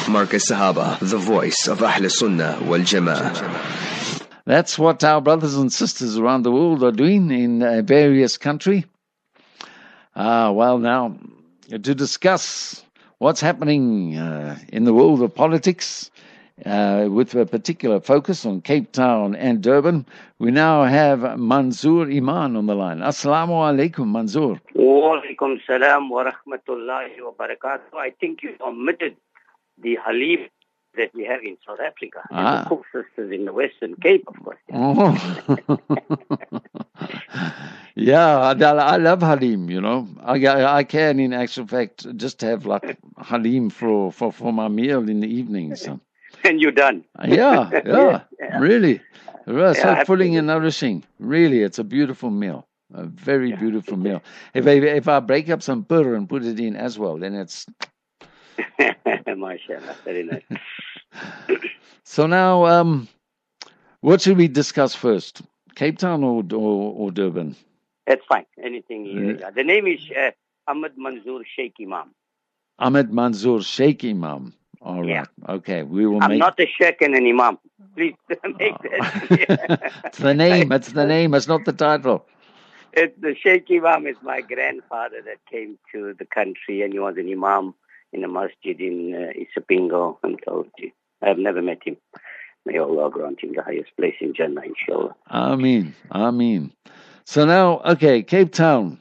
Marcus Sahaba, the voice of Ahl Sunnah wal Jama'ah. That's what our brothers and sisters around the world are doing in various countries. Well, now, to discuss what's happening in the world of politics, with a particular focus on Cape Town and Durban, we now have Manzoor Iman on the line. Assalamu alaikum, Manzoor. Wa alaikum salam wa rahmatullahi wa barakatuh. I think you omitted the Halim that we have in South Africa. And the Cook sisters in the Western Cape, of course. Oh. Yeah, I love Halim, you know. I can, in actual fact, just have like Halim for my meal in the evenings. And you're done. Yeah, really. So filling and nourishing. Really, it's a beautiful meal. A very beautiful meal. If I break up some butter and put it in as well, then it's... MashaAllah, very nice. So now, what should we discuss first? Cape Town or Durban? That's fine. Anything you got. The name is Ahmed Manzoor Sheikh Imam. Ahmed Manzoor Sheikh Imam. All right. Yeah. Okay. I'm not a sheikh and an imam. Please make that clear. It's the name. It's the name. It's not the title. The Sheikh Imam is my grandfather that came to the country, and he was an imam in a masjid in Isipingo. And so I've never met him. May Allah grant him the highest place in Jannah, inshallah. Ameen. So now, okay, Cape Town.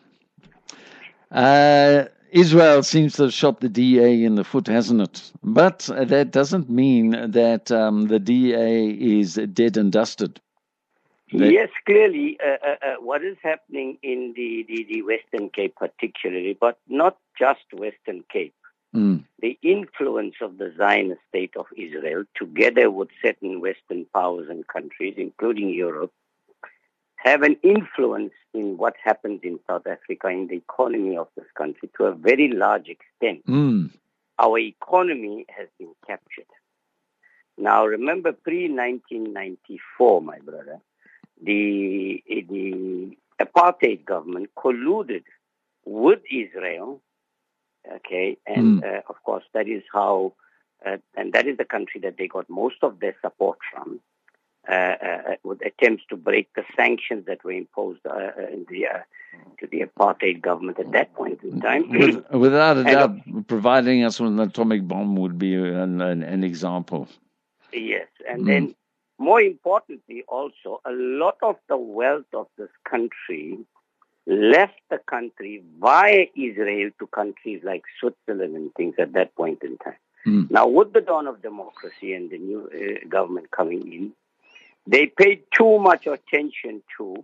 Israel seems to have shot the DA in the foot, hasn't it? But that doesn't mean that the DA is dead and dusted. Yes, clearly, what is happening in the Western Cape particularly, but not just Western Cape, the influence of the Zionist state of Israel, together with certain Western powers and countries, including Europe, have an influence in what happens in South Africa, in the economy of this country, to a very large extent. Our economy has been captured. Now, remember, pre-1994, my brother, the apartheid government colluded with Israel, okay, and of course, that is how, and that is the country that they got most of their support from. With attempts to break the sanctions that were imposed to the apartheid government at that point in time. Without a doubt, providing us with an atomic bomb would be an example. Yes, and then more importantly also, a lot of the wealth of this country left the country via Israel to countries like Switzerland and things at that point in time. Now, with the dawn of democracy and the new government coming in, they paid too much attention to,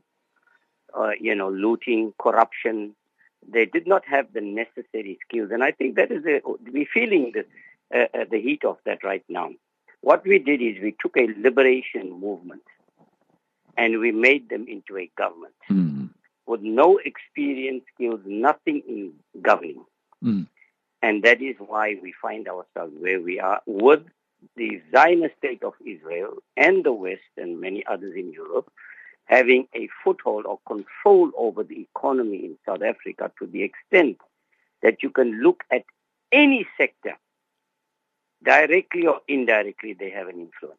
looting, corruption. They did not have the necessary skills. And I think that is we're feeling the heat of that right now. What we did is we took a liberation movement and we made them into a government with no experience, skills, nothing in governing. And that is why we find ourselves where we are with the Zionist state of Israel and the West and many others in Europe having a foothold or control over the economy in South Africa to the extent that you can look at any sector, directly or indirectly, they have an influence.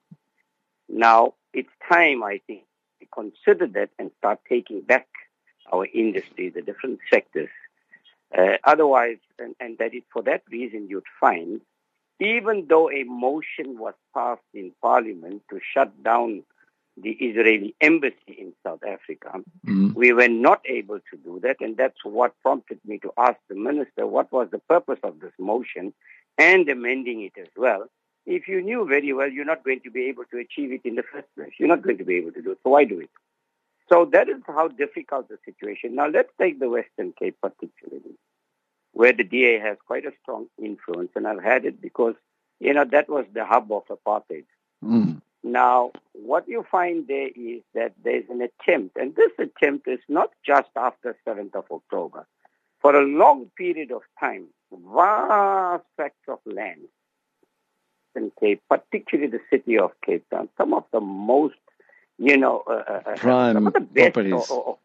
Now, it's time, I think, to consider that and start taking back our industry, the different sectors. Otherwise, and that is for that reason you'd find, even though a motion was passed in Parliament to shut down the Israeli embassy in South Africa, we were not able to do that. And that's what prompted me to ask the minister what was the purpose of this motion and amending it as well. If you knew very well you're not going to be able to achieve it in the first place, you're not going to be able to do it. So why do it? So that is how difficult the situation. Now let's take the Western Cape particularly, where the DA has quite a strong influence, and I've had it because, that was the hub of apartheid. Now, what you find there is that there's an attempt, and this attempt is not just after 7th of October. For a long period of time, vast tracts of land in Cape, particularly the city of Cape Town, some of the most, prime some of the best properties.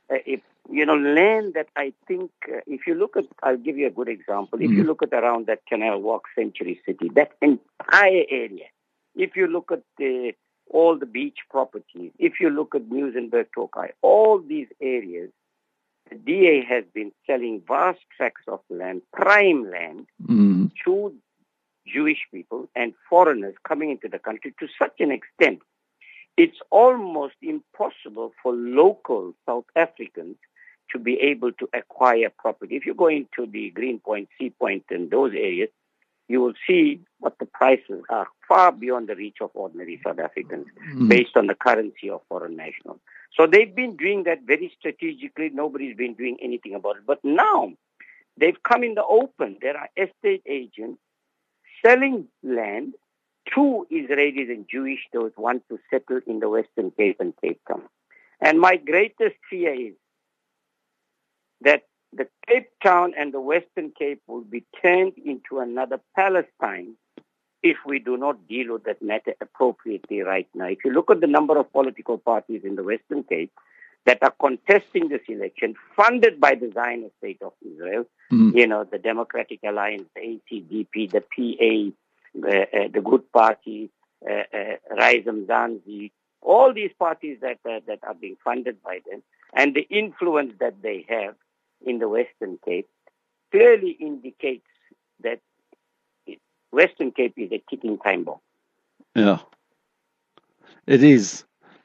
land that I think, if you look at, I'll give you a good example. If you look at around that Canal Walk Century City, that entire area, if you look at all the beach properties, if you look at Muizenberg, Tokai, all these areas, the DA has been selling vast tracts of land, prime land, to Jewish people and foreigners coming into the country to such an extent. It's almost impossible for local South Africans to be able to acquire property. If you go into the Greenpoint, Sea Point, and those areas, you will see what the prices are far beyond the reach of ordinary South Africans based on the currency of foreign nationals. So they've been doing that very strategically. Nobody's been doing anything about it. But now they've come in the open. There are estate agents selling land to Israelis and Jewish those want to settle in the Western Cape and Cape Town. And my greatest fear is that the Cape Town and the Western Cape will be turned into another Palestine if we do not deal with that matter appropriately right now. If you look at the number of political parties in the Western Cape that are contesting this election, funded by the Zionist State of Israel, the Democratic Alliance, the ACDP, the PA, the Good Party, Rise Mzansi, all these parties that are being funded by them, and the influence that they have in the Western Cape clearly indicates that Western Cape is a ticking time bomb. Yeah, it is.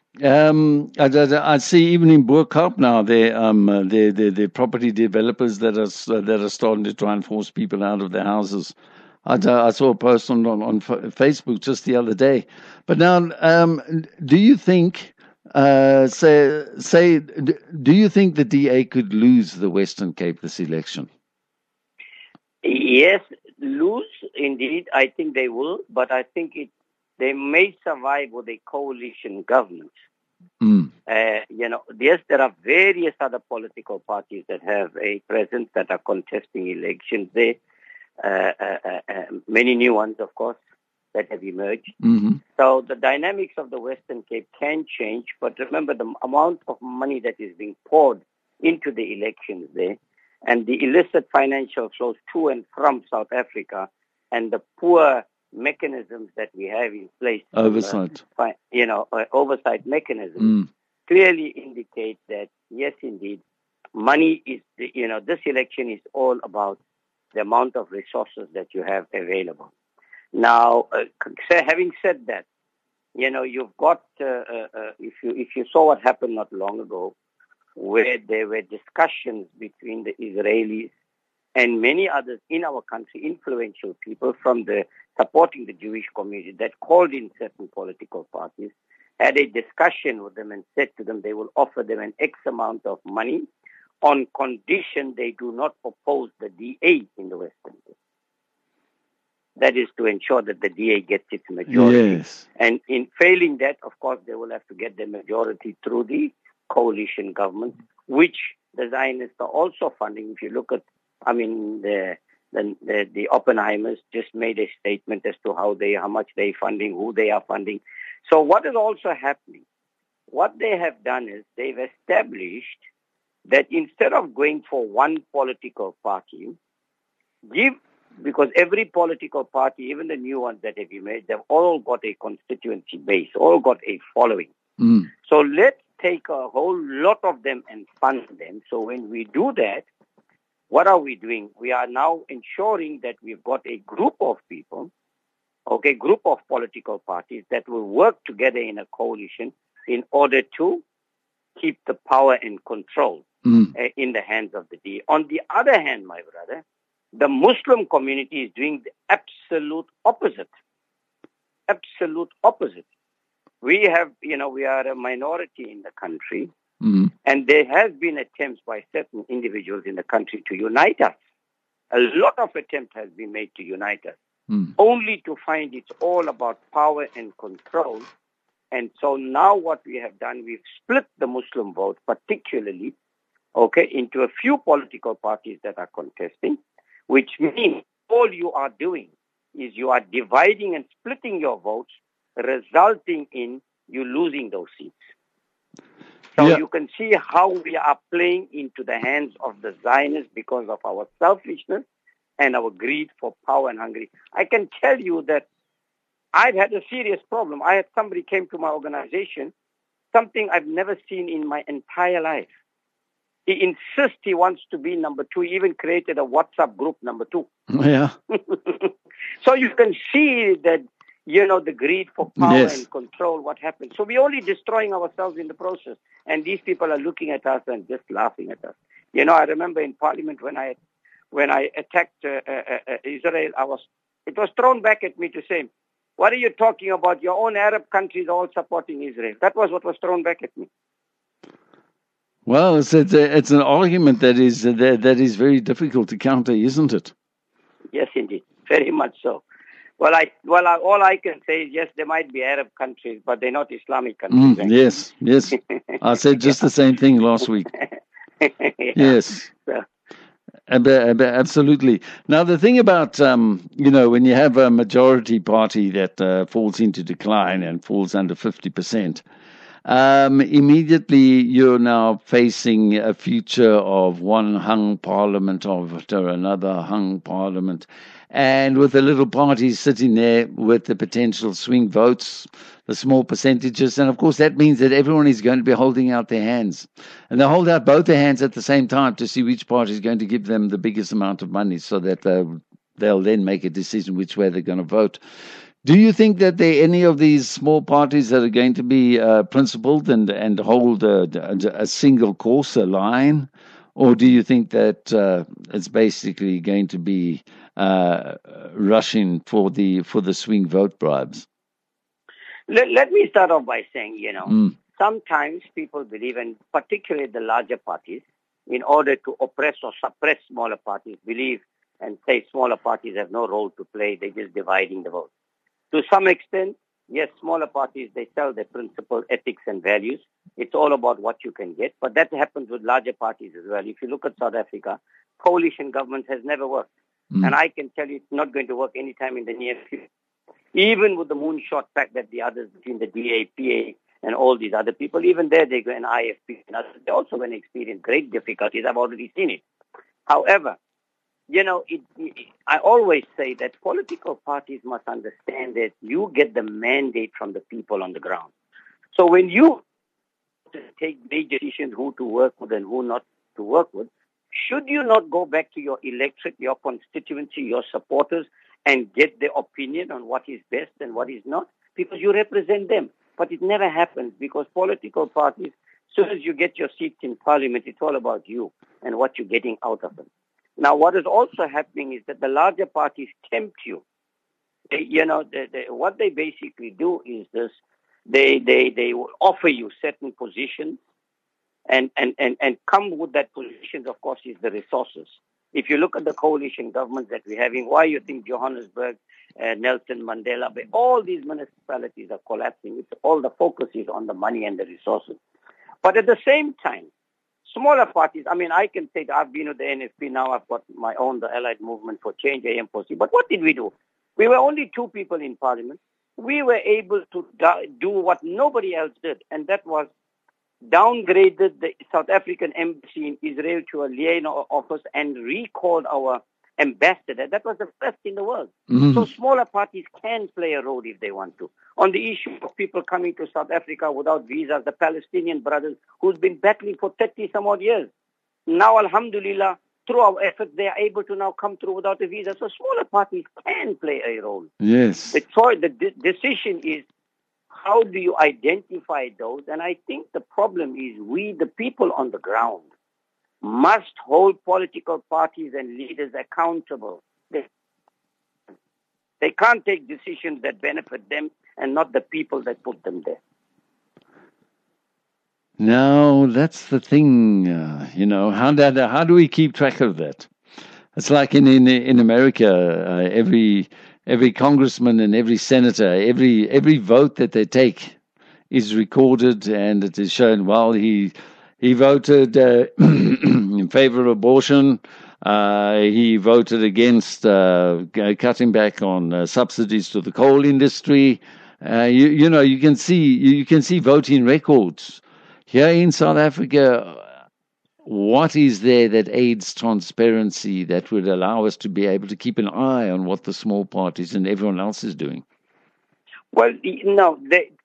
I see even in Bo-Kaap now, the property developers that are starting to try and force people out of their houses. I saw a post on Facebook just the other day. But now, do you think? Do you think the DA could lose the Western Cape this election? Yes, lose indeed. I think they will, but I think they may survive with a coalition government. Yes, there are various other political parties that have a presence that are contesting elections there. Many new ones, of course, that have emerged. So the dynamics of the Western Cape can change, but remember the amount of money that is being poured into the elections there and the illicit financial flows to and from South Africa and the poor mechanisms that we have in place. Oversight. Oversight mechanisms clearly indicate that, yes, indeed, money is, this election is all about the amount of resources that you have available. Now, having said that, you've got, if you saw what happened not long ago, where there were discussions between the Israelis and many others in our country, influential people from supporting the Jewish community that called in certain political parties, had a discussion with them and said to them they will offer them an X amount of money on condition they do not oppose the DA in the Western Cape. That is to ensure that the DA gets its majority. Yes. And in failing that, of course, they will have to get the majority through the coalition government, which the Zionists are also funding. If you look at, the Oppenheimers just made a statement as to how much they're funding, who they are funding. So what is also happening? What they have done is they've established that instead of going for one political party, because every political party, even the new ones that have emerged, they've all got a constituency base, all got a following. So let's take a whole lot of them and fund them. So when we do that, what are we doing? We are now ensuring that we've got a group of people, group of political parties that will work together in a coalition in order to keep the power and control in the hands of the DA. On the other hand, my brother, the Muslim community is doing the absolute opposite. Absolute opposite. We have, we are a minority in the country, and there has been attempts by certain individuals in the country to unite us. A lot of attempts has been made to unite us, only to find it's all about power and control. And so now what we have done, we've split the Muslim vote, particularly, into a few political parties that are contesting, which means all you are doing is you are dividing and splitting your votes, resulting in you losing those seats. So Yeah. you can see how we are playing into the hands of the Zionists because of our selfishness and our greed for power and hunger. I can tell you that I've had a serious problem. I had somebody came to my organization, something I've never seen in my entire life. He insists he wants to be number 2. He even created a WhatsApp group number 2. Yeah. So you can see that, the greed for power Yes. and control, what happens. So we're only destroying ourselves in the process. And these people are looking at us and just laughing at us. I remember in Parliament when I attacked Israel, it was thrown back at me to say, what are you talking about? Your own Arab countries all supporting Israel. That was what was thrown back at me. Well, it's an argument that is very difficult to counter, isn't it? Yes, indeed. Very much so. All I can say is, yes, there might be Arab countries, but they're not Islamic countries. Yes. I said just the same thing last week. Yeah. Yes. So, Absolutely. Now, the thing about, when you have a majority party that falls into decline and falls under 50%, immediately you're now facing a future of one hung parliament after another hung parliament, and with the little parties sitting there with the potential swing votes, the small percentages, and of course that means that everyone is going to be holding out their hands, and they hold out both their hands at the same time to see which party is going to give them the biggest amount of money, so that they'll then make a decision which way they're going to vote. Do you think that there are any of these small parties that are going to be principled and hold a single course, a line, or do you think that it's basically going to be rushing for the swing vote bribes? let me start off by saying, sometimes people believe, and particularly the larger parties, in order to oppress or suppress smaller parties, believe and say smaller parties have no role to play, they're just dividing the vote. To some extent, yes, smaller parties, they sell their principle, ethics and values. It's all about what you can get. But that happens with larger parties as well. If you look at South Africa, coalition government has never worked. And I can tell you it's not going to work anytime in the near future. Even with the moonshot fact that the others between the DA, PA and all these other people, even there they go in IFP and others, they're also going to experience great difficulties. I've already seen it. However, I always say that political parties must understand that you get the mandate from the people on the ground. So when you take major decisions who to work with and who not to work with, should you not go back to your electorate, your constituency, your supporters, and get their opinion on what is best and what is not? Because you represent them. But it never happens because political parties, as soon as you get your seats in parliament, it's all about you and what you're getting out of them. Now, what is also happening is that the larger parties tempt you. What they basically do is this: they will offer you certain positions, and come with that positions. Of course, is the resources. If you look at the coalition governments that we're having, why you think Johannesburg, Nelson Mandela Bay, all these municipalities are collapsing? It's all the focus is on the money and the resources. But at the same time, smaller parties, I can say that I've been with the NFP now, I've got my own, the Allied Movement for Change, AMPOC. But what did we do? We were only 2 people in parliament. We were able to do what nobody else did, and that was downgraded the South African embassy in Israel to a liaison office and recalled our ambassador. That was the first in the world. So smaller parties can play a role if they want to. On the issue of people coming to South Africa without visas, the Palestinian brothers who's been battling for 30 some odd years. Now, alhamdulillah, through our efforts, they are able to now come through without a visa. So smaller parties can play a role. Yes. The decision is, how do you identify those? And I think the problem is we, the people on the ground, must hold political parties and leaders accountable. They can't take decisions that benefit them and not the people that put them there. Now, that's the thing, how do we keep track of that? It's like in America, every congressman and every senator, every vote that they take is recorded, and it is shown, well, he voted in favor of abortion, he voted against cutting back on subsidies to the coal industry. You can see voting records. Here in South Africa, what is there that aids transparency that would allow us to be able to keep an eye on what the small parties and everyone else is doing? Well, no,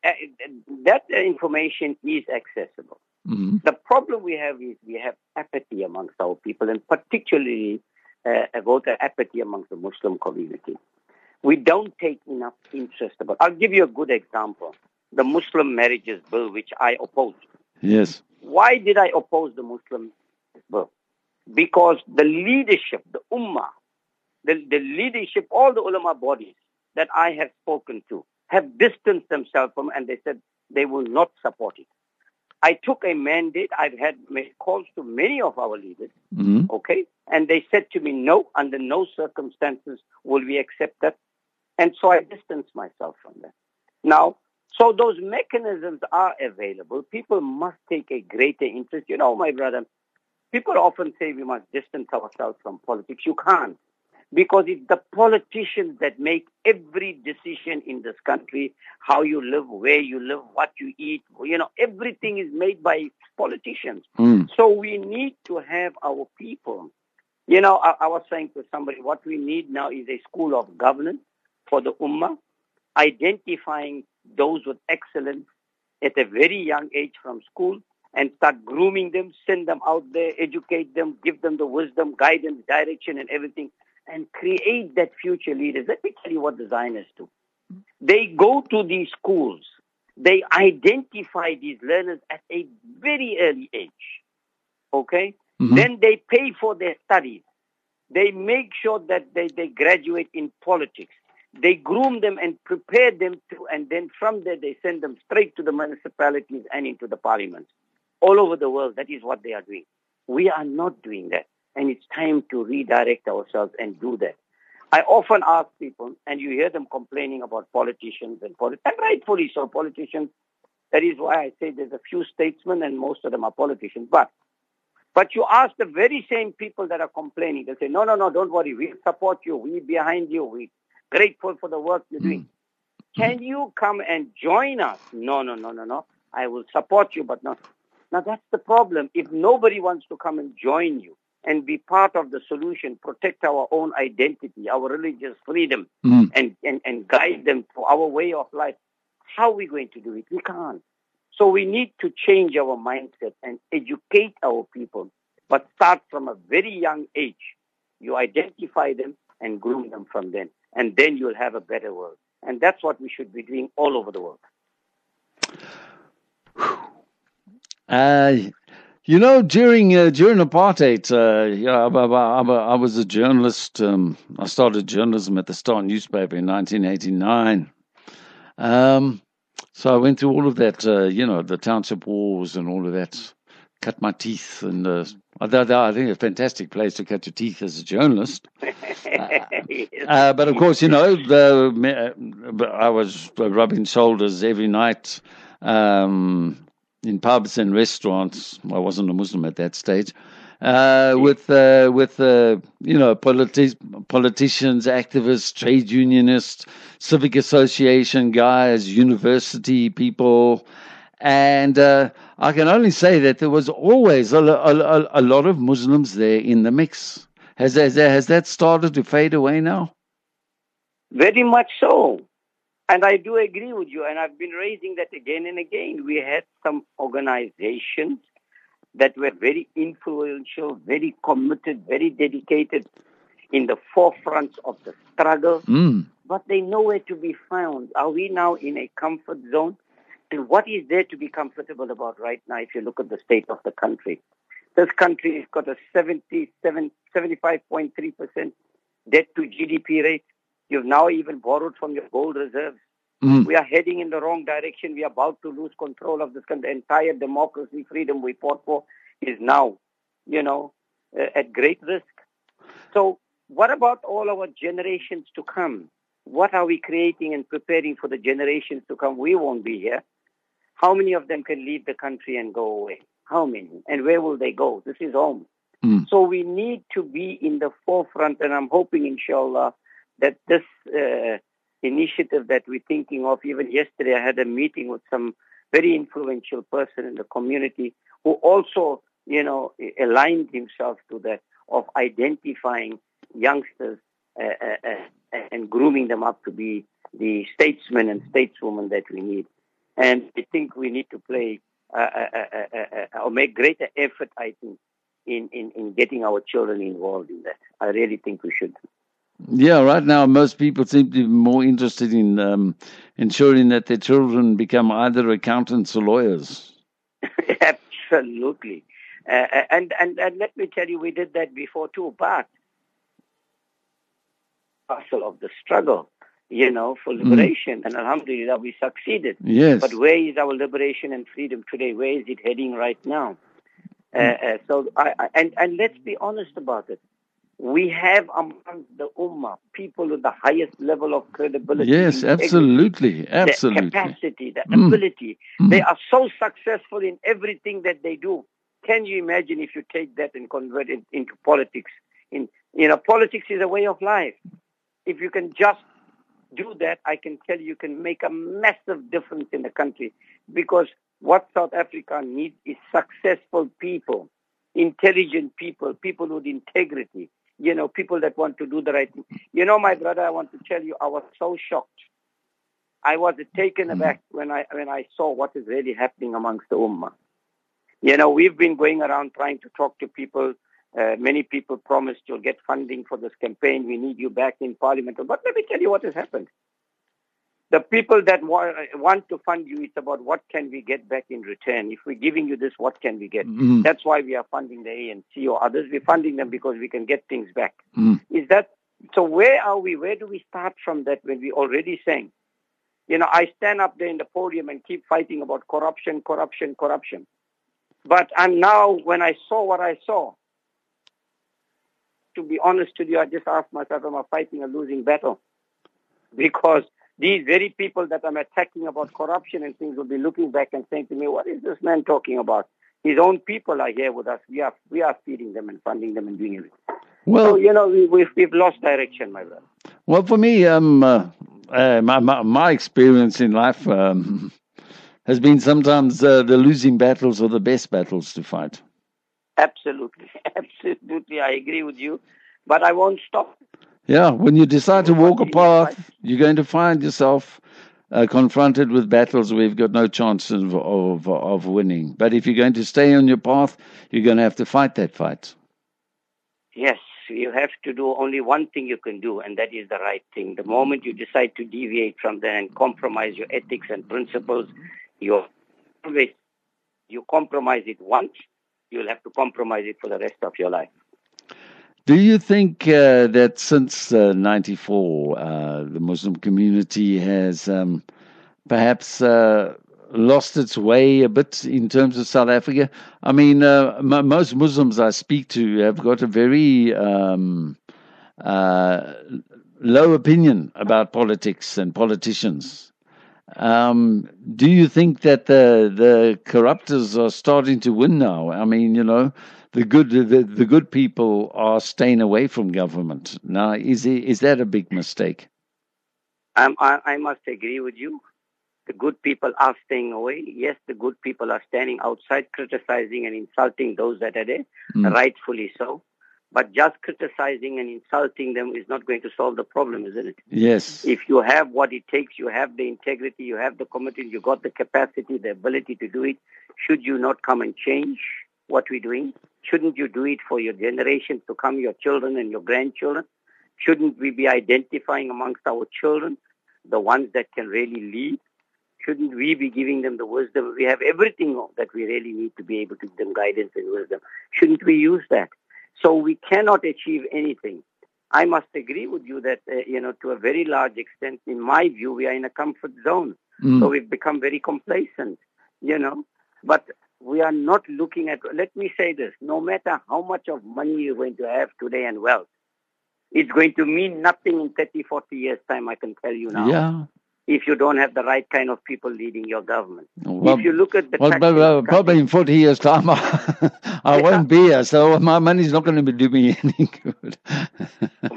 that information is accessible. Mm-hmm. The problem we have is we have apathy amongst our people, and particularly voter apathy amongst the Muslim community. We don't take enough interest about. I'll give you a good example. The Muslim marriages bill, which I opposed. Yes. Why did I oppose the Muslim bill? Because the leadership, the Ummah, the leadership, all the ulama bodies that I have spoken to have distanced themselves from, and they said they will not support it. I took a mandate. I've had made calls to many of our leaders, Mm-hmm. okay, and they said to me, no, under no circumstances will we accept that. And so I distanced myself from that. Now, so those mechanisms are available. People must take a greater interest. You know, my brother, people often say we must distance ourselves from politics. You can't. Because it's the politicians that make every decision in this country, how you live, where you live, what you eat. You know, everything is made by politicians. Mm. So we need to have our people. You know, I was saying to somebody, what we need now is a school of governance for the Ummah, identifying those with excellence at a very young age from school and start grooming them, send them out there, educate them, give them the wisdom, guidance, direction and everything, and create that future leaders. Let me tell you what the Zionists do. They go to these schools. They identify these learners at a very early age. Okay? Mm-hmm. Then they pay for their studies. They make sure that they graduate in politics. They groom them and prepare them to, and then from there they send them straight to the municipalities and into the parliaments. All over the world, that is what they are doing. We are not doing that. And it's time to redirect ourselves and do that. I often ask people, and you hear them complaining about politicians and rightfully so, politicians. That is why I say there's a few statesmen and most of them are politicians. But you ask the very same people that are complaining, they say, no, don't worry, we'll support you, we're behind you, we're grateful for the work you're doing. Can you come and join us? No, I will support you, but not. Now that's the problem. If nobody wants to come and join you and be part of the solution, protect our own identity, our religious freedom, and guide them to our way of life, how are we going to do it? We can't. So we need to change our mindset and educate our people, but start from a very young age. You identify them and groom them from then, and then you'll have a better world. And that's what we should be doing all over the world. You know, during apartheid, I was a journalist. I started journalism at the Star newspaper in 1989. So I went through all of that, the township wars and all of that. Cut my teeth, and I think a fantastic place to cut your teeth as a journalist. But of course, I was rubbing shoulders every night in pubs and restaurants. I wasn't a Muslim at that stage. With politicians, activists, trade unionists, civic association guys, university people, and I can only say that there was always a lot of Muslims there in the mix. Has that started to fade away now? Very much so. And I do agree with you, and I've been raising that again and again. We had some organizations that were very influential, very committed, very dedicated in the forefront of the struggle, but they're nowhere to be found. Are we now in a comfort zone? And what is there to be comfortable about right now if you look at the state of the country? This country has got a 75.3% debt to GDP rate. You've now even borrowed from your gold reserves. We are heading in the wrong direction. We are about to lose control of this country. The entire democracy, freedom we fought for is now, at great risk. So what about all our generations to come? What are we creating and preparing for the generations to come? We won't be here. How many of them can leave the country and go away? How many? And where will they go? This is home. So we need to be in the forefront, and I'm hoping, inshallah, that this initiative initiative that we're thinking of. Even yesterday, I had a meeting with some very influential person in the community who also, aligned himself to that of identifying youngsters and grooming them up to be the statesmen and stateswomen that we need. And I think we need to play or make greater effort, I think, in getting our children involved in that. I really think we should. Yeah, right now most people seem to be more interested in ensuring that their children become either accountants or lawyers. Absolutely. And let me tell you, we did that before too, but parcel of the struggle, for liberation. And alhamdulillah, we succeeded. Yes. But where is our liberation and freedom today? Where is it heading right now? So let's be honest about it. We have among the Ummah people with the highest level of credibility. Yes, absolutely. The capacity, the ability. They are so successful in everything that they do. Can you imagine if you take that and convert it into politics? Politics is a way of life. If you can just do that, I can tell you can make a massive difference in the country. Because what South Africa needs is successful people, intelligent people, people with integrity. People that want to do the right thing. My brother, I want to tell you, I was so shocked. I was taken aback when I saw what is really happening amongst the Ummah. We've been going around trying to talk to people. Many people promised you'll get funding for this campaign. We need you back in Parliament. But let me tell you what has happened. The people that want to fund you, it's about what can we get back in return. If we're giving you this, what can we get? That's why we are funding the ANC or others. We're funding them because we can get things back. Is that so? Where are we? Where do we start from that when we're already saying, I stand up there in the podium and keep fighting about corruption. But when I saw what I saw, to be honest with you, I just asked myself, am I fighting a losing battle? Because these very people that I'm attacking about corruption and things will be looking back and saying to me, what is this man talking about? His own people are here with us. We are feeding them and funding them and doing everything. Well, so, we've lost direction, my brother. Well, for me, my experience in life has been sometimes the losing battles are the best battles to fight. Absolutely. I agree with you, but I won't stop. Yeah, when you decide to walk a path, you're going to find yourself confronted with battles where you've got no chance of winning. But if you're going to stay on your path, you're going to have to fight that fight. Yes, you have to do only one thing you can do, and that is the right thing. The moment you decide to deviate from that and compromise your ethics and principles, you compromise it once, you'll have to compromise it for the rest of your life. Do you think that since 94, the Muslim community has perhaps lost its way a bit in terms of South Africa? I mean, most Muslims I speak to have got a very low opinion about politics and politicians. Do you think that the corruptors are starting to win now? I mean, the good people are staying away from government. Now, is that a big mistake? I must agree with you. The good people are staying away. Yes, the good people are standing outside criticizing and insulting those that are there, rightfully so. But just criticizing and insulting them is not going to solve the problem, isn't it? Yes. If you have what it takes, you have the integrity, you have the commitment, you got the capacity, the ability to do it, should you not come and change what we're doing? Shouldn't you do it for your generations to come, your children and your grandchildren? Shouldn't we be identifying amongst our children the ones that can really lead? Shouldn't we be giving them the wisdom? We have everything that we really need to be able to give them guidance and wisdom. Shouldn't we use that? So we cannot achieve anything. I must agree with you that, to a very large extent, in my view, we are in a comfort zone. So we've become very complacent, But we are not looking at, let me say this, no matter how much of money you're going to have today and wealth, it's going to mean nothing in 30, 40 years' time, I can tell you now. Yeah. If you don't have the right kind of people leading your government. Well, if you look at the probably in 40 years' time, I won't be here, so my money's not going to do me any good.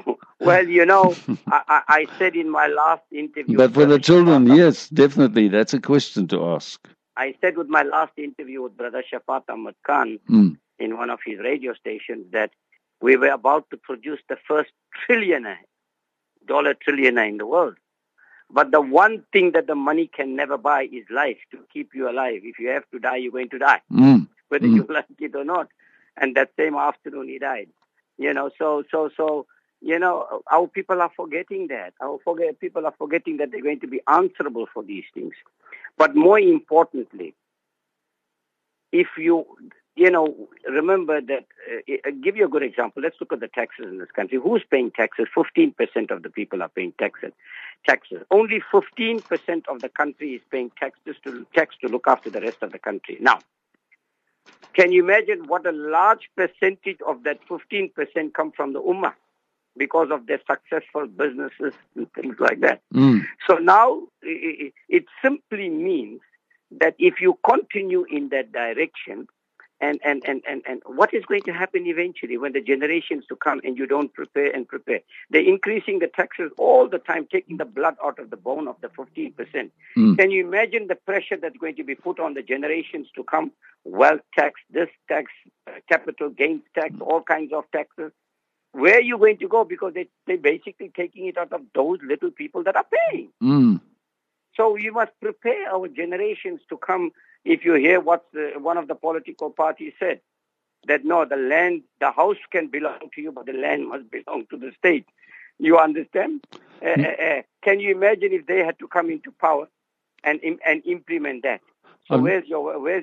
Well, you know, I said in my last interview... But for the children, yes, definitely. That's a question to ask. I said with my last interview with Brother Shafat Ahmad Khan in one of his radio stations that we were about to produce the first dollar trillionaire in the world. But the one thing that the money can never buy is life, to keep you alive. If you have to die, you're going to die, whether you like it or not. And that same afternoon, he died. You know, so you know, our people are forgetting that. People are forgetting that they're going to be answerable for these things. But more importantly, if you know, remember that, give you a good example. Let's look at the taxes in this country. Who's paying taxes? 15% of the people are paying taxes. Only 15% of the country is paying tax to look after the rest of the country. Now, can you imagine what a large percentage of that 15% come from the Ummah because of their successful businesses and things like that? So now it simply means that if you continue in that direction, and what is going to happen eventually when the generations to come and you don't prepare? They're increasing the taxes all the time, taking the blood out of the bone of the 15%. Can you imagine the pressure that's going to be put on the generations to come? Wealth tax, this tax, capital gains tax, all kinds of taxes. Where are you going to go? Because they're basically taking it out of those little people that are paying. So you must prepare our generations to come. If you hear what one of the political parties said, that no, the house can belong to you, but the land must belong to the state. You understand? Can you imagine if they had to come into power and implement that? So where is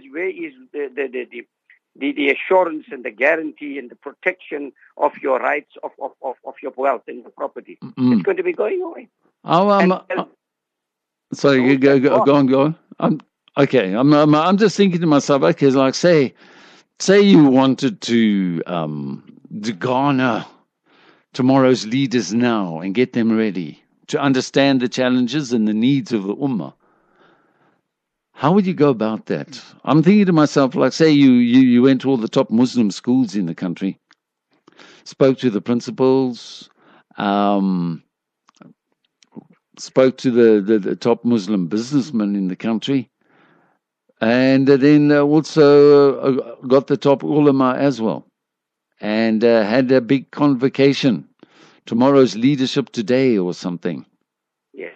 the assurance and the guarantee and the protection of your rights, of your wealth and your property? It's going to be going away. Sorry, go on. Okay, I'm just thinking to myself, okay, like say you wanted to garner tomorrow's leaders now and get them ready to understand the challenges and the needs of the Ummah. How would you go about that? I'm thinking to myself, like say you went to all the top Muslim schools in the country, spoke to the principals, spoke to the top Muslim businessmen in the country, and then also got the top ulama as well, and had a big convocation, tomorrow's leadership today or something. Yes.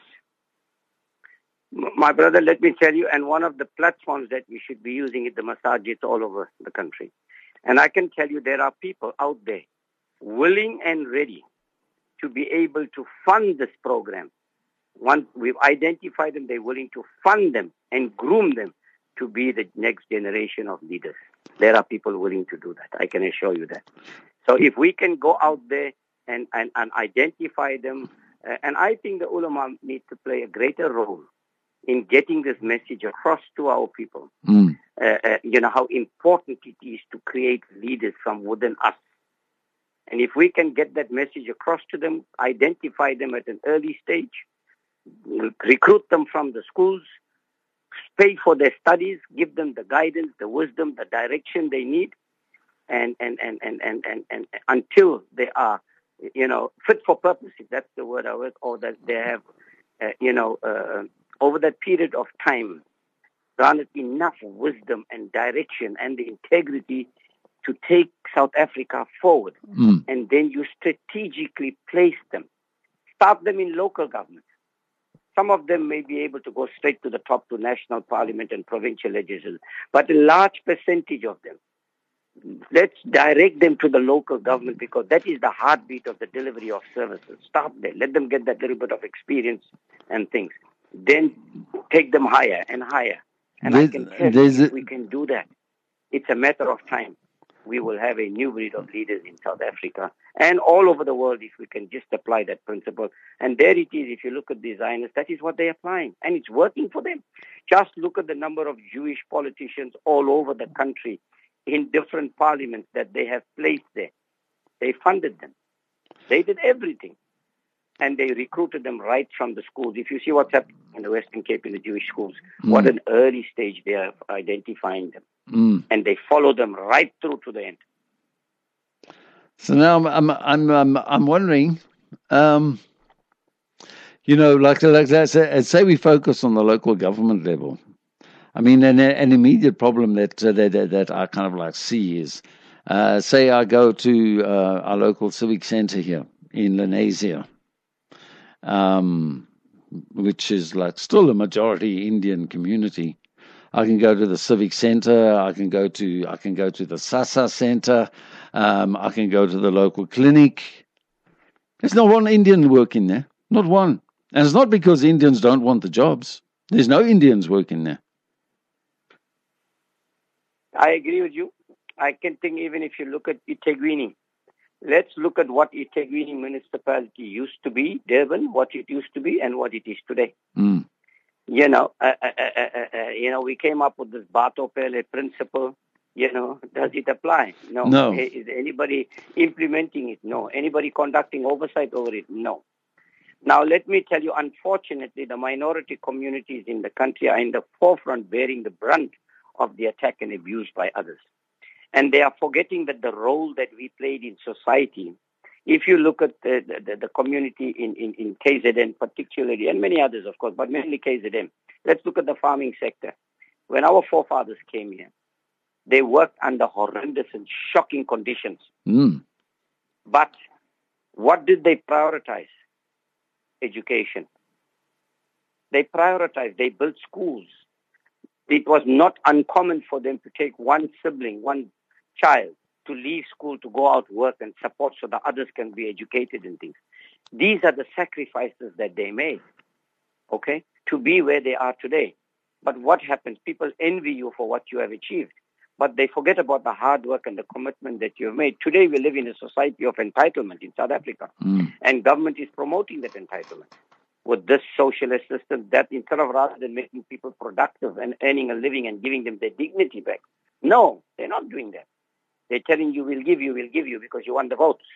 My brother, let me tell you, and one of the platforms that we should be using is the masajids all over the country. And I can tell you there are people out there willing and ready to be able to fund this program. Once we've identified them, they're willing to fund them and groom them to be the next generation of leaders. There are people willing to do that. I can assure you that. So if we can go out there and identify them, and I think the ulama need to play a greater role in getting this message across to our people. You know, how important it is to create leaders from within us. And if we can get that message across to them, identify them at an early stage, recruit them from the schools, pay for their studies, give them the guidance, the wisdom, the direction they need, and until they are, you know, fit for purpose, if that's the word I would, or that they have, over that period of time, garnered enough wisdom and direction and the integrity to take South Africa forward. And then you strategically place them. Start them in local government. Some of them may be able to go straight to the top, to national parliament and provincial legislature. But a large percentage of them, let's direct them to the local government, because that is the heartbeat of the delivery of services. Start there. Let them get that little bit of experience and things. Then take them higher and higher. And I can tell you, if we can do that, it's a matter of time. We will have a new breed of leaders in South Africa and all over the world if we can just apply that principle. And there it is. If you look at the Zionists, that is what they're applying. And it's working for them. Just look at the number of Jewish politicians all over the country in different parliaments that they have placed there. They funded them. They did everything. And they recruited them right from the schools. If you see what's happening in the Western Cape in the Jewish schools, what an early stage they are identifying them. And they follow them right through to the end. So now I'm wondering, Um, like that, say we focus on the local government level. I mean, an immediate problem that I kind of like see is, say I go to our local civic center here in Lenasia, which is like still a majority Indian community. I can go to the civic center. I can go to the Sasa center. I can go to the local clinic. There's not one Indian working there. Not one. And it's not because Indians don't want the jobs. There's no Indians working there. I agree with you. I can think even if you look at eThekwini, let's look at what eThekwini municipality used to be, Durban, what it used to be, and what it is today. Mm. We came up with this Batopele principle. Does it apply? No. No. Is anybody implementing it? No. Anybody conducting oversight over it? No. Now, let me tell you, unfortunately, the minority communities in the country are in the forefront bearing the brunt of the attack and abuse by others. And they are forgetting that the role that we played in society, if you look at the community in KZN particularly, and many others, of course, but mainly KZN, let's look at the farming sector. When our forefathers came here, they worked under horrendous and shocking conditions. Mm. But what did they prioritize? Education. They prioritized, they built schools. It was not uncommon for them to take one sibling, one child, to leave school to go out work and support so the others can be educated and things. These are the sacrifices that they made, okay, to be where they are today. But what happens? People envy you for what you have achieved, but they forget about the hard work and the commitment that you have made. Today we live in a society of entitlement in South Africa, and government is promoting that entitlement with this socialist system that instead of rather than making people productive and earning a living and giving them their dignity back. No, they're not doing that. They're telling you, we'll give you because you want the votes.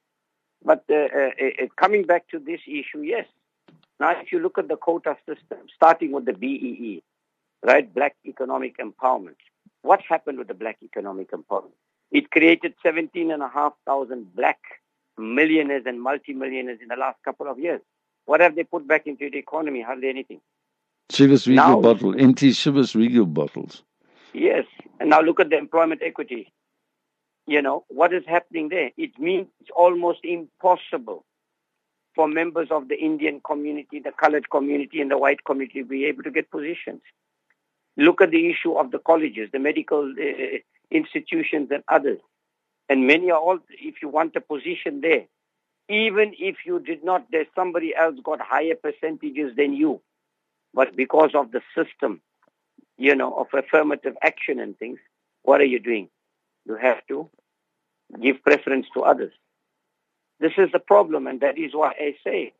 But coming back to this issue, yes. Now, if you look at the quota system, starting with the BEE, right, Black Economic Empowerment, what happened with the Black Economic Empowerment? It created 17,500 black millionaires and multimillionaires in the last couple of years. What have they put back into the economy? Hardly anything. Chivas Regal bottle, empty Chivas Regal bottles. Yes. And now look at the employment equity. What is happening there? It means it's almost impossible for members of the Indian community, the colored community, and the white community to be able to get positions. Look at the issue of the colleges, the medical institutions and others. And many are all, if you want a position there, even if you did not, there's somebody else got higher percentages than you. But because of the system, of affirmative action and things, what are you doing? You have to give preference to others. This is the problem, and that is why I say,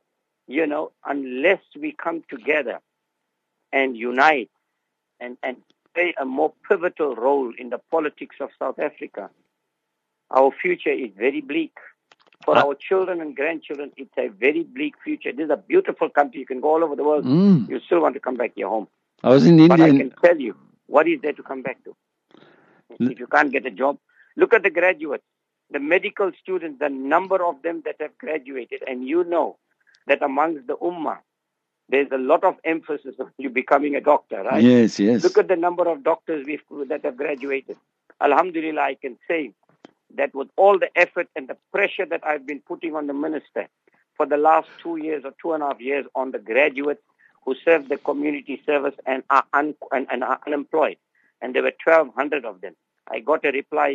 unless we come together and unite and play a more pivotal role in the politics of South Africa, our future is very bleak. For our children and grandchildren, it's a very bleak future. This is a beautiful country. You can go all over the world. You still want to come back to your home. I was in India. But I can tell you, what is there to come back to? If you can't get a job, look at the graduates, the medical students, the number of them that have graduated. And you know that amongst the Ummah, there's a lot of emphasis on you becoming a doctor, right? Yes, yes. Look at the number of doctors that have graduated. Alhamdulillah, I can say that with all the effort and the pressure that I've been putting on the minister for the last 2 years or 2.5 years on the graduates who serve the community service and are unemployed, and there were 1,200 of them. I got a reply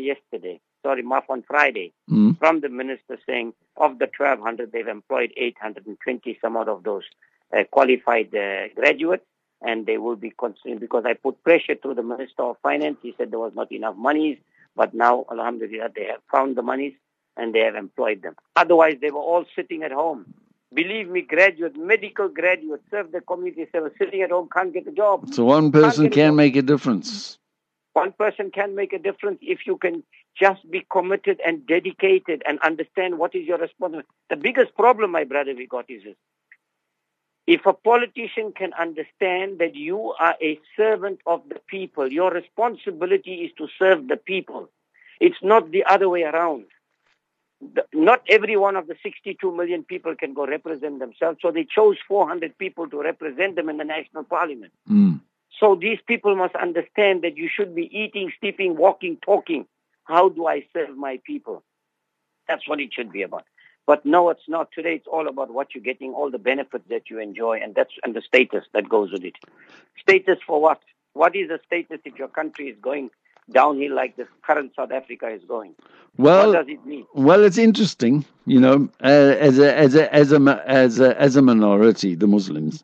on Friday, from the minister saying of the 1,200, they've employed 820 some odd of those qualified graduates, and they will be constrained because I put pressure through the Minister of Finance. He said there was not enough monies, but now, alhamdulillah, they have found the monies and they have employed them. Otherwise, they were all sitting at home. Believe me, medical graduates, serve the community service, sitting at home, can't get a job. So one person can make a difference. One person can make a difference if you can just be committed and dedicated and understand what is your responsibility. The biggest problem, my brother, we got is this. If a politician can understand that you are a servant of the people, your responsibility is to serve the people. It's not the other way around. not every one of the 62 million people can go represent themselves. So they chose 400 people to represent them in the national parliament. Mm. So these people must understand that you should be eating, sleeping, walking, talking. How do I serve my people? That's what it should be about. But no, it's not. Today it's all about what you're getting, all the benefits that you enjoy, and the status that goes with it. Status for what? What is the status if your country is going downhill like this current South Africa is going? Well, what does it mean? Well, it's interesting, as a minority, the Muslims.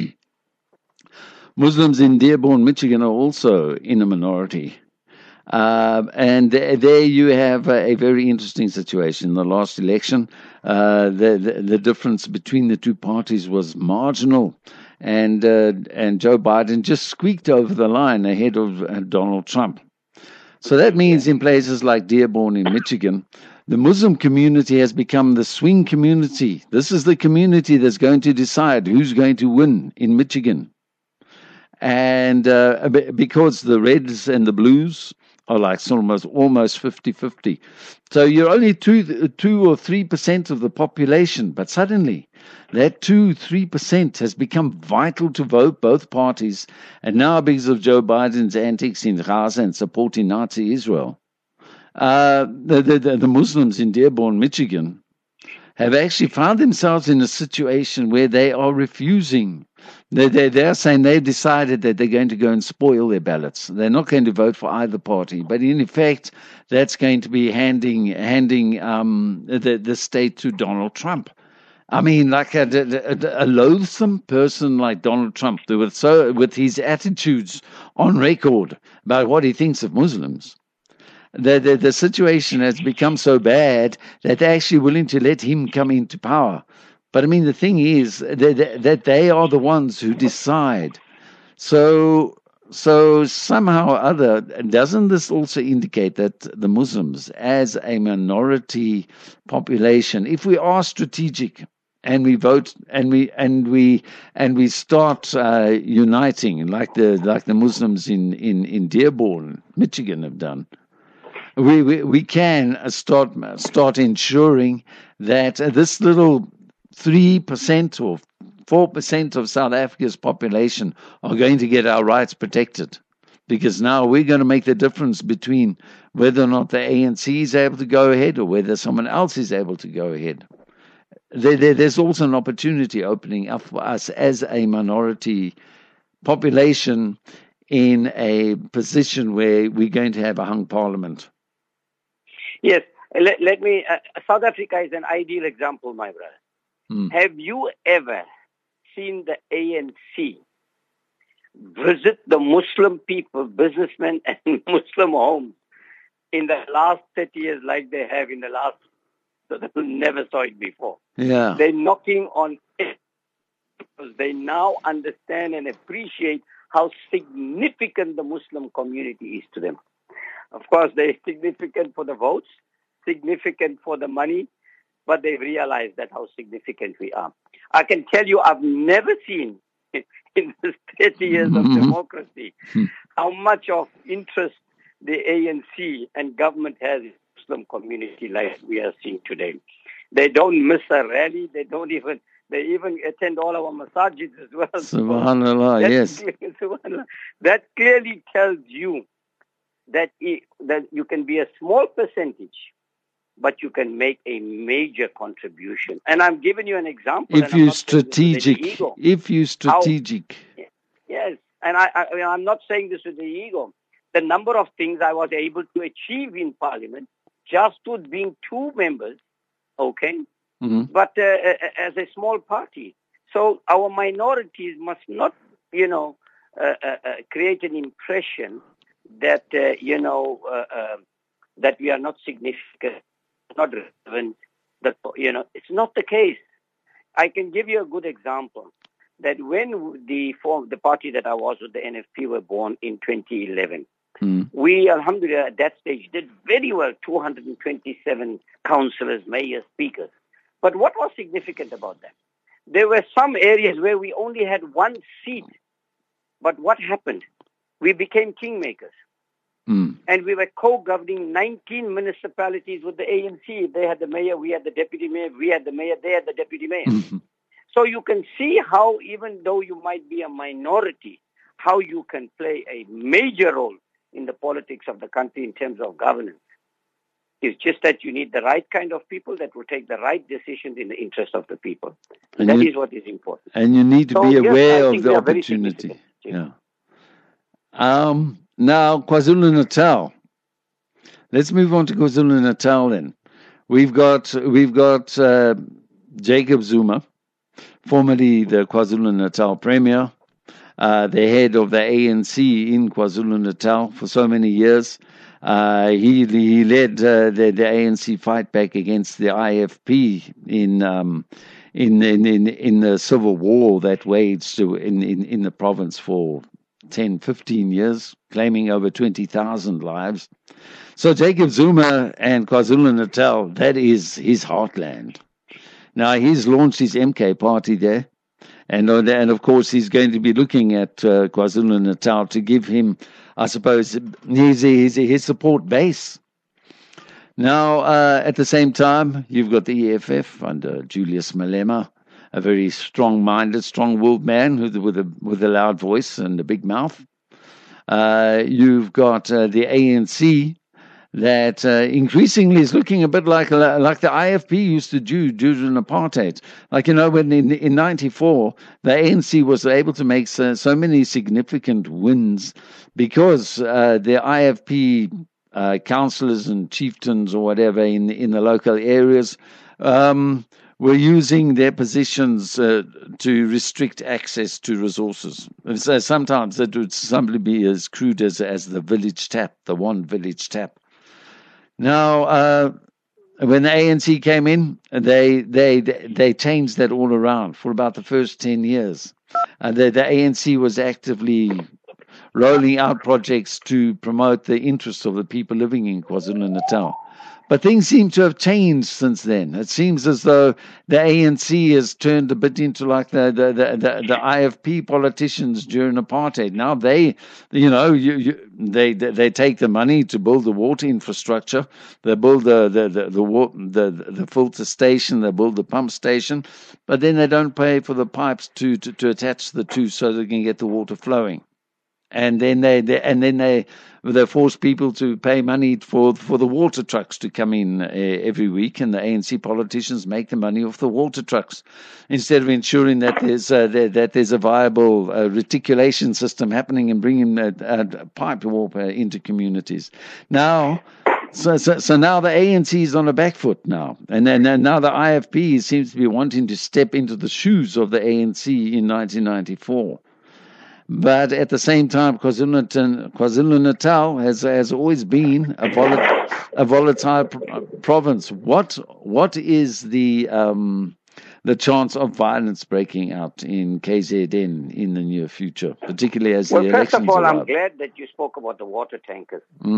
Muslims in Dearborn, Michigan, are also in a minority. And there you have a very interesting situation. In the last election, the difference between the two parties was marginal, and Joe Biden just squeaked over the line ahead of Donald Trump. So that means in places like Dearborn in Michigan, the Muslim community has become the swing community. This is the community that's going to decide who's going to win in Michigan. And because the Reds and the Blues are like almost 50-50. So you're only 2 or 3% of the population, but suddenly that 2-3% has become vital to vote both parties. And now because of Joe Biden's antics in Gaza and supporting Nazi Israel, the Muslims in Dearborn, Michigan, have actually found themselves in a situation where they are refusing. They're saying they've decided that they're going to go and spoil their ballots. They're not going to vote for either party, but in effect, that's going to be handing the state to Donald Trump. I mean, like a loathsome person like Donald Trump, with his attitudes on record about what he thinks of Muslims. The situation has become so bad that they're actually willing to let him come into power. But I mean, the thing is that they are the ones who decide. So somehow or other, doesn't this also indicate that the Muslims, as a minority population, if we are strategic and we vote and we start uniting like the Muslims in Dearborn, Michigan have done, we can start ensuring that this little 3% or 4% of South Africa's population are going to get our rights protected, because now we're going to make the difference between whether or not the ANC is able to go ahead or whether someone else is able to go ahead. There's also an opportunity opening up for us as a minority population in a position where we're going to have a hung parliament. Yes, let me. South Africa is an ideal example, my brother. Have you ever seen the ANC visit the Muslim people, businessmen, and Muslim homes in the last 30 years like they have in the last? Never saw it before. Yeah, they're knocking on it because they now understand and appreciate how significant the Muslim community is to them. Of course, they're significant for the votes, significant for the money, but they realize that how significant we are. I can tell you, I've never seen in the 30 years of democracy how much of interest the ANC and government has in the Muslim community like we are seeing today. They don't miss a rally. They even attend all our masajids as well. Subhanallah, yes. Subhanallah. That clearly tells you that you can be a small percentage, but you can make a major contribution. And I'm giving you an example. If you're strategic. Yes. And I'm not saying this with the ego. The number of things I was able to achieve in Parliament just with being 2 members, okay, but as a small party. So our minorities must not, create an impression that, that we are not significant, not relevant, that, it's not the case. I can give you a good example that when the party that I was with, the NFP, were born in 2011, we, alhamdulillah, at that stage did very well, 227 councillors, mayors, speakers. But what was significant about that? There were some areas where we only had 1 seat. But what happened? We became kingmakers. And we were co-governing 19 municipalities with the ANC. They had the mayor, we had the deputy mayor, we had the mayor, they had the deputy mayor. So you can see how, even though you might be a minority, how you can play a major role in the politics of the country in terms of governance. It's just that you need the right kind of people that will take the right decisions in the interest of the people. And that is what is important. And you need to be aware of the opportunity. Yeah. Now, KwaZulu-Natal. Let's move on to KwaZulu-Natal then. We've got Jacob Zuma, formerly the KwaZulu-Natal Premier, the head of the ANC in KwaZulu-Natal for so many years. He led the ANC fight back against the IFP in the civil war that waged in the province for 10, 15 years, claiming over 20,000 lives. So Jacob Zuma and KwaZulu-Natal, that is his heartland. Now, he's launched his MK party there. And of course, he's going to be looking at KwaZulu-Natal to give him, I suppose, his support base. Now, at the same time, you've got the EFF under Julius Malema, a very strong-minded, strong-willed man with a loud voice and a big mouth. You've got the ANC that increasingly is looking a bit like the IFP used to do during apartheid. Like, when in 94, the ANC was able to make so many significant wins because the IFP councillors and chieftains or whatever in the local areas were using their positions to restrict access to resources. And so sometimes it would simply be as crude as the village tap, the one village tap. Now, when the ANC came in, they changed that all around for about the first 10 years. The ANC was actively rolling out projects to promote the interests of the people living in KwaZulu-Natal. But things seem to have changed since then. It seems as though the ANC has turned a bit into like the IFP politicians during apartheid. Now they take the money to build the water infrastructure. They build the filter station. They build the pump station, but then they don't pay for the pipes to attach the two so they can get the water flowing. And then they force people to pay money for the water trucks to come in every week, and the ANC politicians make the money off the water trucks instead of ensuring that there's a viable reticulation system happening and bringing pipe water into communities. Now, so now the ANC is on a back foot now, and now the IFP seems to be wanting to step into the shoes of the ANC in 1994. But at the same time, KwaZulu-Natal has always been a volatile province. What is the chance of violence breaking out in KZN in the near future, particularly as the elections first of all, arrive? I'm glad that you spoke about the water tankers.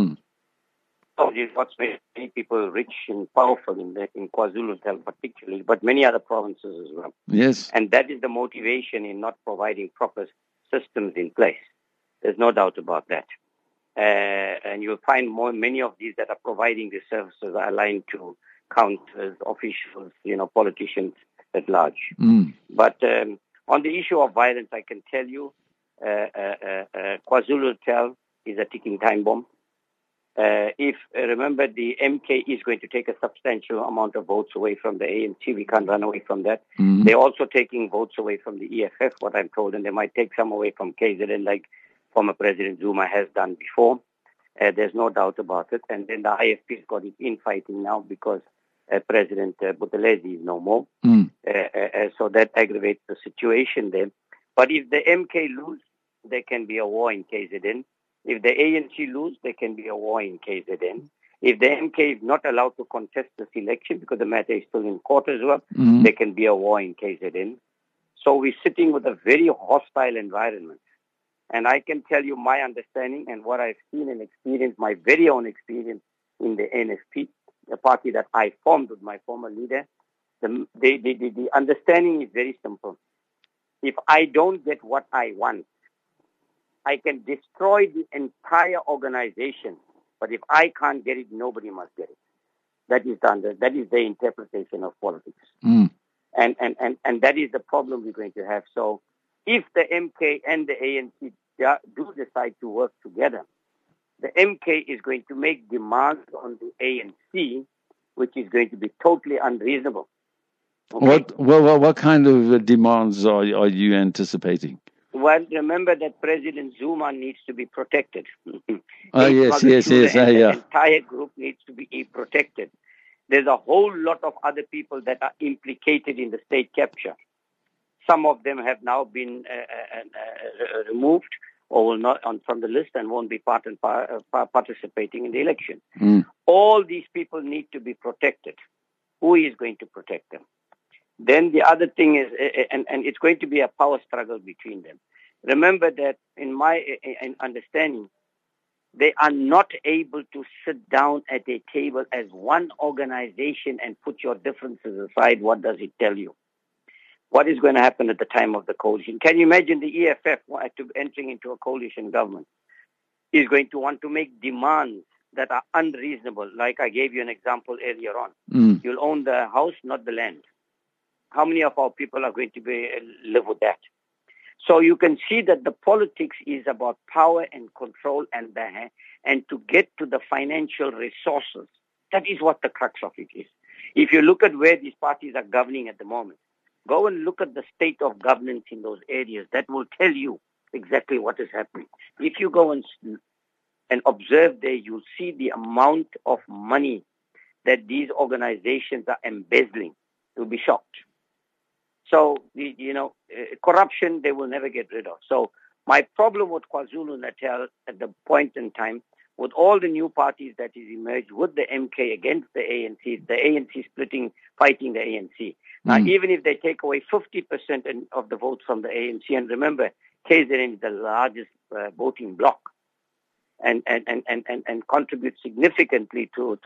What's made many people rich and powerful in KwaZulu-Natal particularly, but many other provinces as well. Yes. And that is the motivation in not providing proper systems in place. There's no doubt about that. And you'll find many of these that are providing the services are aligned to councillors, officials, politicians at large. But on the issue of violence, I can tell you KwaZulu-Natal is a ticking time bomb. Remember, the MK is going to take a substantial amount of votes away from the ANC. We can't run away from that. They're also taking votes away from the EFF, what I'm told, and they might take some away from KZN, like former President Zuma has done before. There's no doubt about it. And then the IFP's got its infighting now because President Buthelezi is no more. So that aggravates the situation there. But if the MK lose, there can be a war in KZN. If the ANC lose, there can be a war in KZN. If the MK is not allowed to contest this election because the matter is still in court as well, there can be a war in KZN. So we're sitting with a very hostile environment. And I can tell you my understanding and what I've seen and experienced, my very own experience in the NFP, the party that I formed with my former leader. The understanding is very simple. If I don't get what I want, I can destroy the entire organization, but if I can't get it, nobody must get it. That is the interpretation of politics. Mm. And that is the problem we're going to have. So if the MK and the ANC do decide to work together, the MK is going to make demands on the ANC, which is going to be totally unreasonable. Okay? What kind of demands are you anticipating? Well, remember that President Zuma needs to be protected. Yes. The entire group needs to be protected. There's a whole lot of other people that are implicated in the state capture. Some of them have now been removed or will not from the list and won't be participating in the election. Mm. All these people need to be protected. Who is going to protect them? Then the other thing is, and it's going to be a power struggle between them. Remember that in my understanding, they are not able to sit down at a table as one organization and put your differences aside. What does it tell you? What is going to happen at the time of the coalition? Can you imagine the EFF entering into a coalition government is going to want to make demands that are unreasonable? Like I gave you an example earlier on. Mm. You'll own the house, not the land. How many of our people are going to live with that? So you can see that the politics is about power and control and to get to the financial resources. That is what the crux of it is. If you look at where these parties are governing at the moment, go and look at the state of governance in those areas. That will tell you exactly what is happening. If you go and observe there, you'll see the amount of money that these organizations are embezzling. You'll be shocked. So, corruption, they will never get rid of. So, my problem with KwaZulu-Natal at the point in time, with all the new parties that is emerged, with the MK against the ANC fighting the ANC. Now, even if they take away 50% of the votes from the ANC, and remember, KZN is the largest voting bloc, and contributes significantly to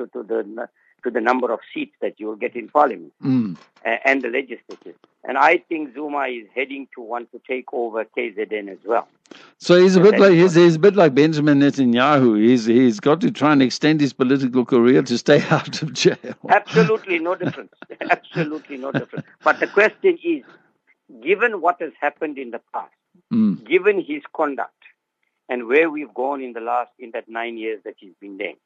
the number of seats that you will get in parliament and the legislature. And I think Zuma is heading to want to take over KZN as well. So he's a bit like Benjamin Netanyahu. He's got to try and extend his political career to stay out of jail. Absolutely no difference. Absolutely no difference. But the question is, given what has happened in the past, given his conduct, and where we've gone in that 9 years that he's been there,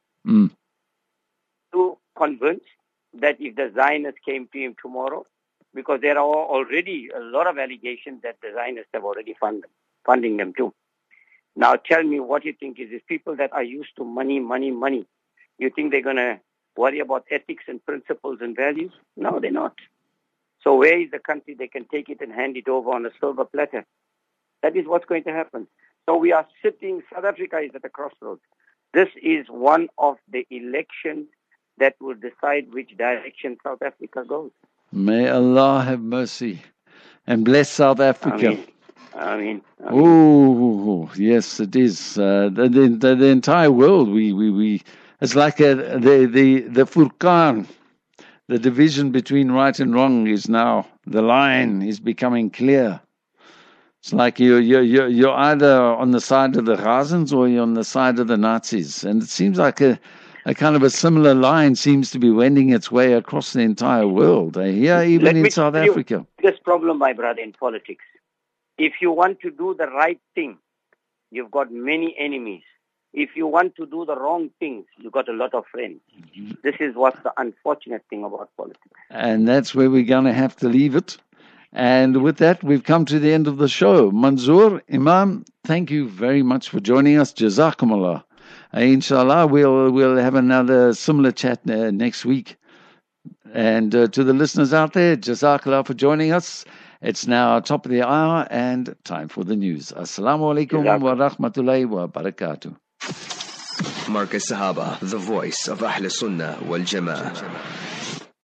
to convince that if the Zionists came to him tomorrow, because there are already a lot of allegations that the Zionists have already funding them too. Now tell me what you think is these people that are used to money. You think they're going to worry about ethics and principles and values? No, they're not. So where is the country they can take it and hand it over on a silver platter? That is what's going to happen. So we are South Africa is at a crossroads. This is one of the elections that will decide which direction South Africa goes. May Allah have mercy and bless South Africa. Amen. Oh, yes, it is. The entire world, we it's like the Furqan, the division between right and wrong is now, the line is becoming clear. It's like you're either on the side of the Ghazans or you're on the side of the Nazis. And it seems like a kind of a similar line seems to be wending its way across the entire world. Here, even in South Africa. This problem, my brother, in politics. If you want to do the right thing, you've got many enemies. If you want to do the wrong things, you've got a lot of friends. This is what's the unfortunate thing about politics. And that's where we're going to have to leave it. And with that, we've come to the end of the show. Manzoor, Imam, thank you very much for joining us. Jazakumullah. Inshallah, we'll have another similar chat next week. And to the listeners out there, Jazakallah for joining us. It's now top of the hour and time for the news. Assalamu alaikum wa rahmatullahi wa barakatuh. Marcus Sahaba, the voice of Ahl Sunnah wal Jama'ah.